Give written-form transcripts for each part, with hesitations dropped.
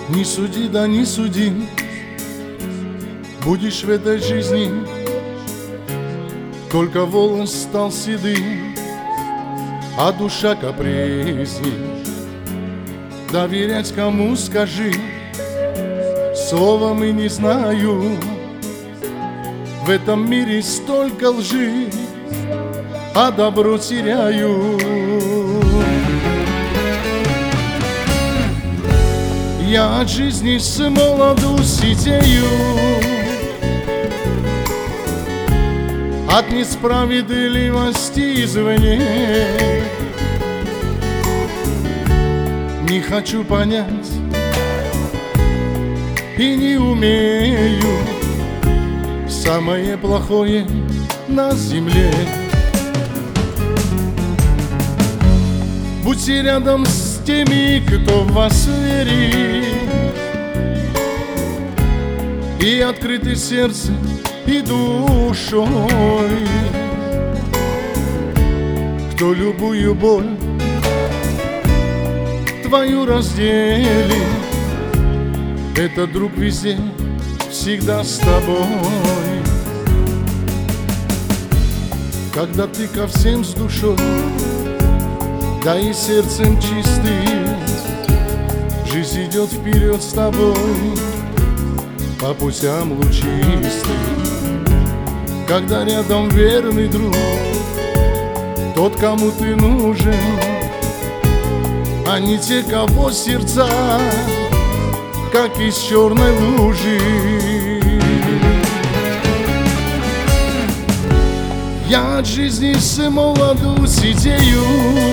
Не суди, да не суди, будешь в этой жизни, только волос стал седым, а душа капризней. Доверять кому, скажи, словом и не знаю. В этом мире столько лжи, а добро теряю. Я от жизни с молоду сидею, от несправедливости извне. Не хочу понять и не умею самое плохое на земле. Будьте рядом с теми, кто в вас верит, и открыты сердцем и душой, кто любую боль твою разделит. Это друг везде, всегда с тобой. Когда ты ко всем с душой, да и сердцем чистым, жизнь идет вперед с тобой по путям лучистым. Когда рядом верный друг, тот, кому ты нужен, а не те, кого сердца, как из черной лужи. Я от жизни с молоду сидею,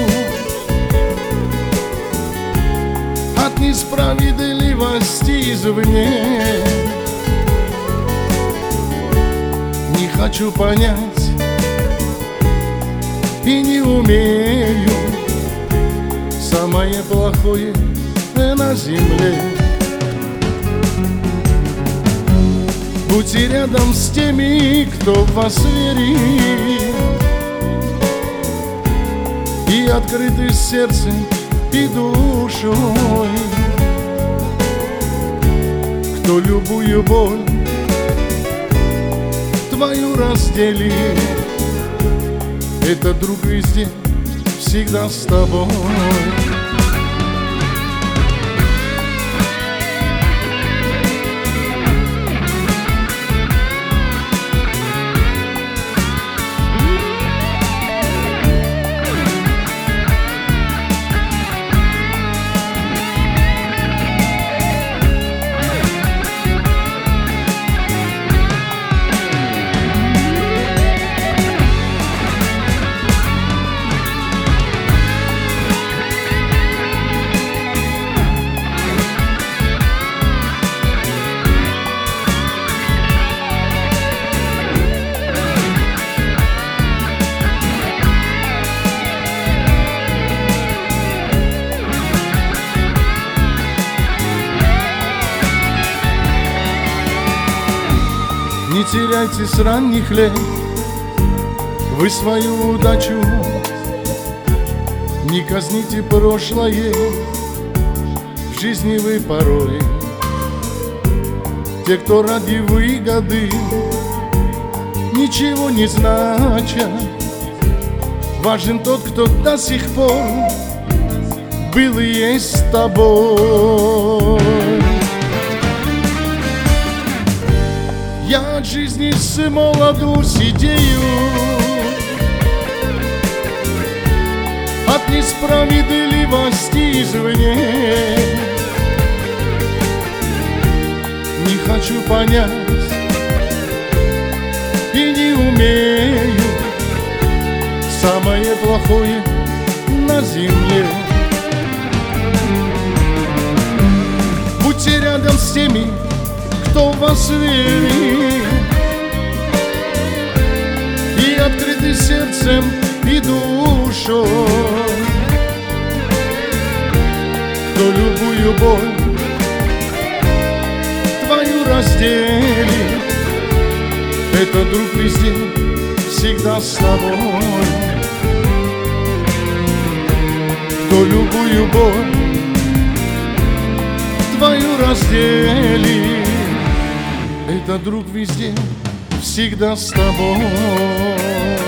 от несправедливости извне. Не хочу понять и не умею самое плохое на земле. Будьте рядом с теми, кто в вас верит, и открыты сердцем и душой, кто любую боль твою разделит. Это друг везде, всегда с тобой. Не теряйте с ранних лет вы свою удачу, не казните прошлое, в жизни вы порой. Те, кто ради выгоды ничего не значат, важен тот, кто до сих пор был и есть с тобой. Я от жизни с молоду сидею, от несправедливости извне. Не хочу понять и не умею самое плохое на земле. Будьте рядом с теми, кто в вас верит, и открыты сердцем и душой, кто любую боль твою разделит. Это друг везде, всегда с тобой, кто любую боль твою разделит. Это друг везде, всегда с тобой.